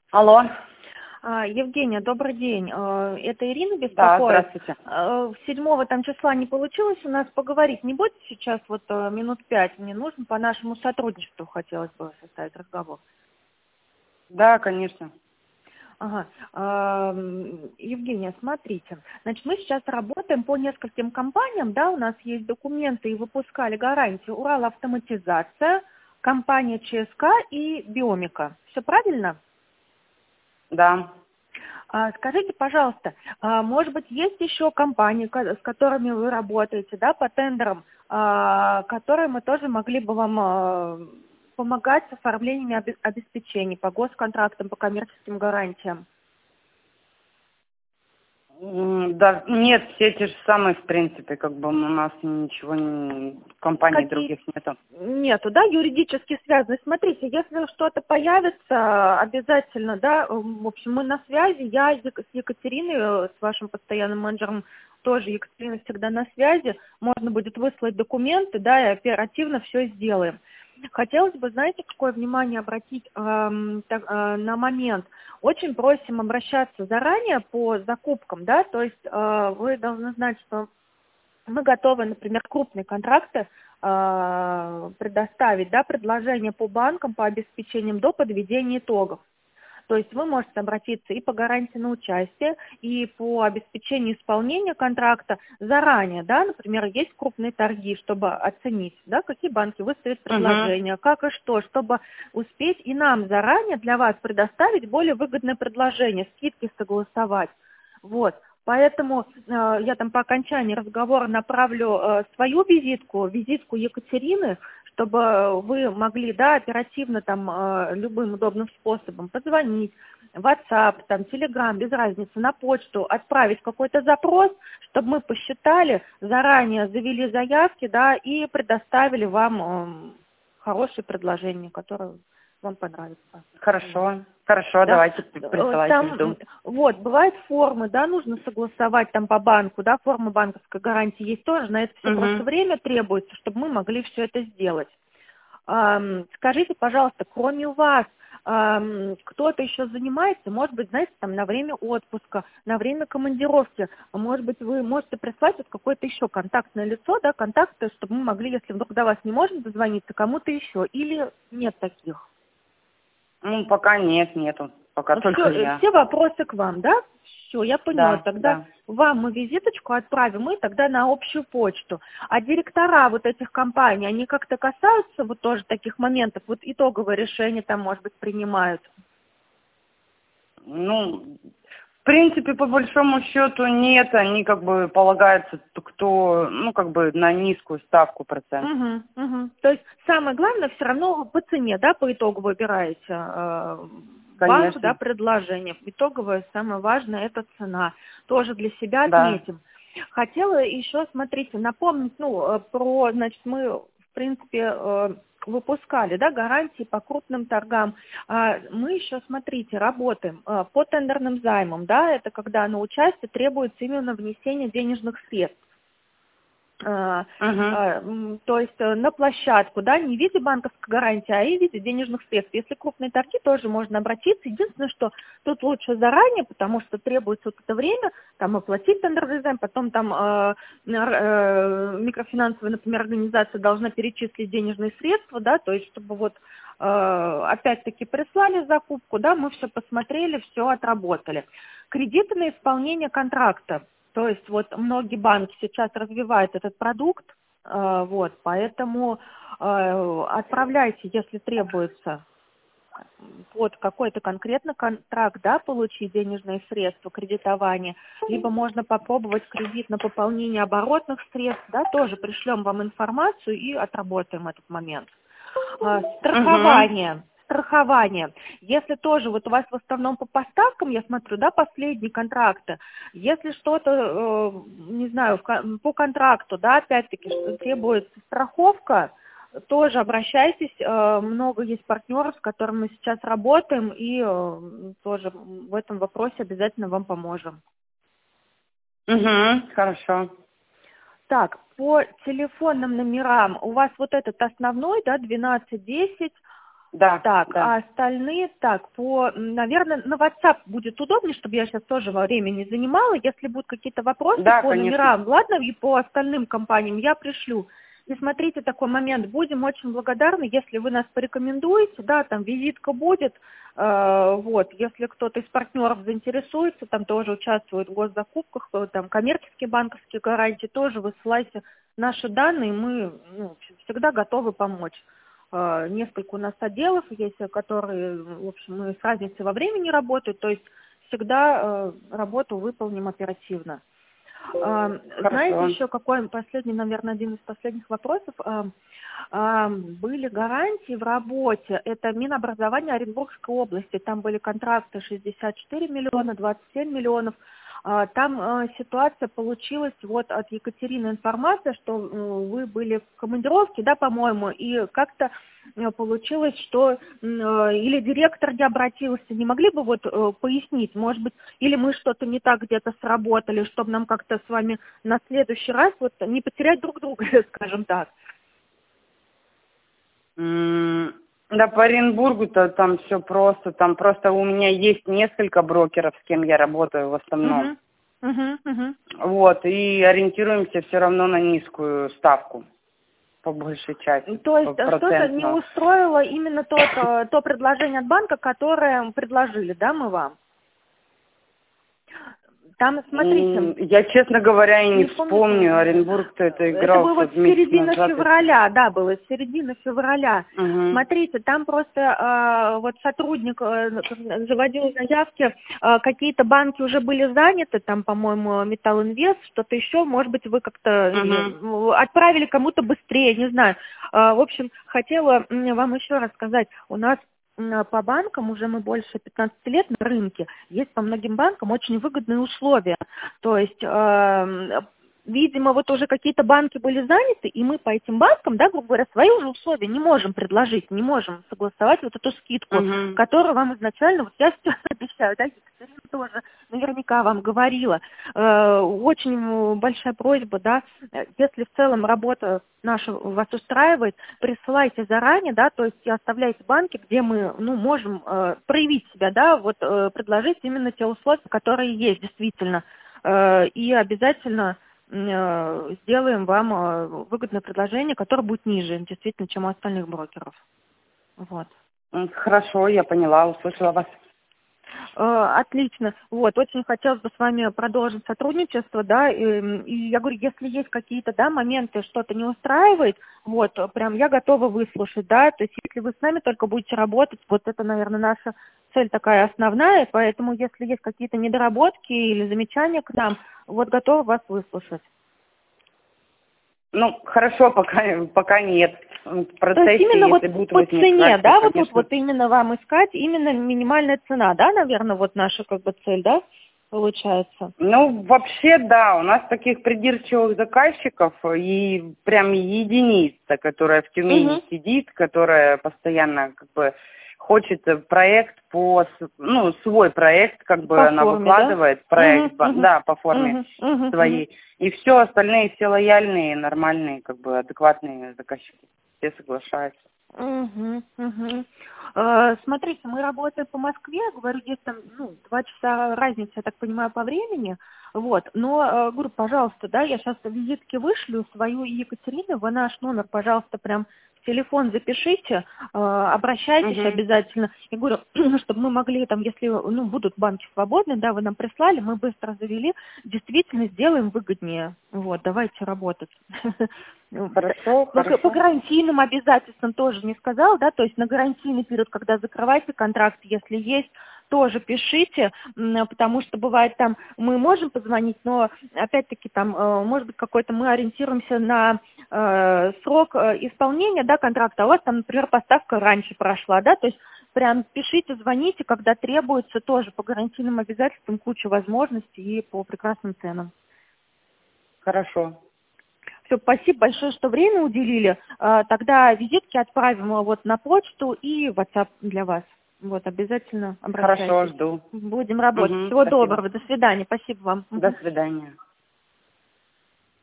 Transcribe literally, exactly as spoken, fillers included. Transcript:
Алло. А, Евгения, добрый день. А, Это Ирина Да, беспокоит. здравствуйте. А, седьмого там числа не получилось у нас поговорить. Не будете сейчас вот а, минут пять? Мне нужно по нашему сотрудничеству, хотелось бы составить разговор. Да, конечно. Ага. А, м, Евгения, смотрите. Значит, мы сейчас работаем по нескольким компаниям, да, у нас есть документы и выпускали гарантию Уралавтоматизация, компания ЧСК и Биомика. Все правильно? Да. А, Скажите, пожалуйста, а, может быть, есть еще компании, ко- с которыми вы работаете, да, по тендерам, а, которые мы тоже могли бы вам а, помогать с оформлением обе- обеспечений по госконтрактам, по коммерческим гарантиям? М, Да, нет, все те же самые, в принципе, как бы у нас ничего, не, компаний Какие других нету. нету, да, юридически связаны. Смотрите, если что-то появится, обязательно, да, м, в общем, мы на связи, я Ек- с Екатериной, э, с вашим постоянным менеджером, тоже Екатерина всегда на связи, можно будет выслать документы, да, и оперативно все сделаем. Хотелось бы, знаете, какое внимание обратить эм, так, э, на момент. Очень просим обращаться заранее по закупкам, да, то есть э, вы должны знать, что мы готовы, например, крупные контракты э, предоставить, да, предложения по банкам, по обеспечениям до подведения итогов. То есть вы можете обратиться и по гарантии на участие, и по обеспечению исполнения контракта заранее, да, например, есть крупные торги, чтобы оценить, да, какие банки выставят Угу. предложения, как и что, чтобы успеть и нам заранее для вас предоставить более выгодное предложение, скидки согласовать. Вот. Поэтому э, я там по окончании разговора направлю э, свою визитку, визитку Екатерины, чтобы вы могли, да, оперативно там э, любым удобным способом позвонить, WhatsApp, там, Telegram, без разницы, на почту, отправить какой-то запрос, чтобы мы посчитали, заранее завели заявки, да, и предоставили вам э, хорошее предложение, которое вам понравится. Вот. Хорошо. Хорошо, Да, давайте п- Э, присылайте, там, м, жду. вот, бывают формы, да, нужно согласовать там по банку, да, форма банковской гарантии есть тоже, на это все просто Угу. время требуется, чтобы мы могли все это сделать. Ам, Скажите, пожалуйста, кроме вас, ам, кто-то еще занимается, может быть, знаете, там на время отпуска, на время командировки, а может быть, вы можете прислать вот какое-то еще контактное лицо, да, контакты, чтобы мы могли, если вдруг до вас не можем дозвониться, кому-то еще, или нет таких? Ну, пока нет, нету. Пока Ну, только все, я. все вопросы к вам, да? Все, я поняла. Да, Тогда да. вам мы визиточку отправим, и тогда на общую почту. А директора вот этих компаний, они как-то касаются вот тоже таких моментов? Вот итоговое решение там, может быть, принимают? Ну, в принципе, по большому счету нет. Они как бы полагаются, т- кто, ну, как бы на низкую ставку процент. Угу, угу. То есть самое главное все равно по цене, да, по итогу выбираете э, банк, да, Конечно. предложение. Итоговое самое важное это цена. Тоже для себя Да. отметим. Хотела еще, смотрите, напомнить, ну, э, про, значит, мы, в принципе, э, выпускали, да, гарантии по крупным торгам. А мы еще, смотрите, работаем э, по тендерным займам, да, это когда на участие требуется именно внесение денежных средств. А, Угу. а, м, то есть э, на площадку, да, не в виде банковской гарантии, а и в виде денежных средств. Если крупные торги, тоже можно обратиться. Единственное, что тут лучше заранее, потому что требуется вот это время, там оплатить тендерный займ, потом там э, э, микрофинансовая, например, организация должна перечислить денежные средства, да, то есть чтобы вот э, опять-таки прислали закупку, да, мы все посмотрели, все отработали. Кредиты на исполнение контракта. То есть вот многие банки сейчас развивают этот продукт, э, вот, поэтому э, отправляйте, если требуется под какой-то конкретно контракт, да, получить денежные средства, кредитование, либо можно попробовать кредит на пополнение оборотных средств, да, тоже пришлем вам информацию и отработаем этот момент. А, Угу. Страхование. Страхование. Если тоже, вот у вас в основном по поставкам, я смотрю, да, последние контракты, если что-то, э, не знаю, в кон- по контракту, да, опять-таки, что требуется страховка, тоже обращайтесь, э, много есть партнеров, с которыми мы сейчас работаем, и э, тоже в этом вопросе обязательно вам поможем. Угу. Хорошо. Так, по телефонным номерам, у вас вот этот основной, да, двенадцать десять, Да, Так, да. а остальные, так, по, наверное, на WhatsApp будет удобнее, чтобы я сейчас тоже во время не занимала. Если будут какие-то вопросы Да, по конечно. номерам, ладно, и по остальным компаниям я пришлю. И смотрите, такой момент, будем очень благодарны, если вы нас порекомендуете, да, там визитка будет, э, вот, если кто-то из партнеров заинтересуется, там тоже участвует в госзакупках, э, там коммерческие банковские гарантии, тоже высылайте наши данные, мы, ну, в общем, всегда готовы помочь. Э, несколько у нас отделов есть, которые, в общем, мы с разницей во времени работают, то есть всегда э, работу выполним оперативно. А, знаете, Хорошо. еще какой последний, наверное, один из последних вопросов. А, а, были гарантии в работе. Это Минобразование Оренбургской области. Там были контракты шестьдесят четыре миллиона, двадцать семь миллионов. А, там а, ситуация получилась, вот от Екатерины информация, что а, вы были в командировке, да, по-моему, и как-то а, получилось, что а, или директор не обратился, не могли бы вот а, пояснить, может быть, или мы что-то не так где-то сработали, чтобы нам как-то с вами на следующий раз вот не потерять друг друга, скажем так. М, Да, по Оренбургу-то там все просто. Там просто у меня есть несколько брокеров, с кем я работаю в основном. Угу, угу, угу. Вот, и ориентируемся все равно на низкую ставку, по большей части, То по есть а что-то не процентно. устроило именно то, то, то предложение от банка, которое предложили, да, мы вам? Там, М, смотрите, Я, честно говоря, и не не помните, вспомню. Оренбург-то это это было игрался вот в с месяц середины назад. февраля, да, было с середины февраля. Угу. Смотрите, там просто э, вот сотрудник э, заводил заявки, э, какие-то банки уже были заняты, там, по-моему, Металлинвест, что-то еще, может быть, вы как-то э, отправили кому-то быстрее, не знаю. Э, в общем, хотела м, вам еще раз сказать, у нас м, по банкам уже мы больше пятнадцати лет на рынке, есть по многим банкам очень выгодные условия. То есть, э, видимо, вот уже какие-то банки были заняты, и мы по этим банкам, да, грубо говоря, свои уже условия не можем предложить, не можем согласовать вот эту скидку, Угу. которую вам изначально, вот я все обещаю, да, Екатерина тоже наверняка вам говорила. Э, очень большая просьба, да, если в целом работа наша вас устраивает, присылайте заранее, да, то есть и оставляйте банки, где мы, ну, можем э, проявить себя, да, вот э, предложить именно те условия, которые есть действительно, э, и обязательно э, сделаем вам э, выгодное предложение, которое будет ниже, действительно, чем у остальных брокеров. Вот. М, Хорошо, я поняла, услышала вас. Э, Отлично. Вот, очень хотелось бы с вами продолжить сотрудничество, да, и, и я говорю, если есть какие-то, да, моменты, что-то не устраивает, вот, прям я готова выслушать, да, то есть если вы с нами только будете работать, вот это, наверное, наша цель такая основная, поэтому если есть какие-то недоработки или замечания к нам, вот готова вас выслушать. Ну, хорошо, пока, пока нет. В То есть процессе, именно вот если будут по цене, возникать, то, да, вот тут конечно. вот именно вам искать, именно минимальная цена, да, наверное, вот наша как бы цель, да, получается? Ну, вообще, да, у нас таких придирчивых заказчиков и прям единица, которая в Тюмени Угу. сидит, которая постоянно как бы хочет проект по, с- ну, свой проект, как бы По она форме, да? выкладывает, проект, Угу, ба- угу, да, по форме угу, угу, угу. своей. И все остальные, все лояльные, нормальные, как бы адекватные заказчики. Все соглашаются. Угу, угу. Э, Смотрите, мы работаем по Москве, говорю, здесь там, ну, два часа разница, я так понимаю, по времени, вот, но, э, говорю, пожалуйста, да, я сейчас визитки вышлю свою и Екатерины, вы наш номер, пожалуйста, прям в телефон запишите, э, обращайтесь Угу. обязательно, я говорю, чтобы мы могли, там, если, ну, будут банки свободны, да, вы нам прислали, мы быстро завели, действительно сделаем выгоднее, вот, давайте работать. Хорошо, По, по хорошо. гарантийным обязательствам тоже не сказал, да, то есть на гарантийный период, когда закрываете контракт, если есть, тоже пишите, м, потому что бывает там, мы можем позвонить, но опять-таки там, э, может быть, какой-то мы ориентируемся на э, срок э, исполнения, да, контракта, а у вас там, например, поставка раньше прошла, да, то есть прям пишите, звоните, когда требуется, тоже по гарантийным обязательствам куча возможностей и по прекрасным ценам. Хорошо. Все, спасибо большое, что время уделили. А, Тогда визитки отправим а, вот на почту и WhatsApp для вас. Вот, обязательно Хорошо, обращайтесь. жду. Будем работать. Угу, Всего спасибо. доброго. До свидания. Спасибо вам. До Мгм. свидания.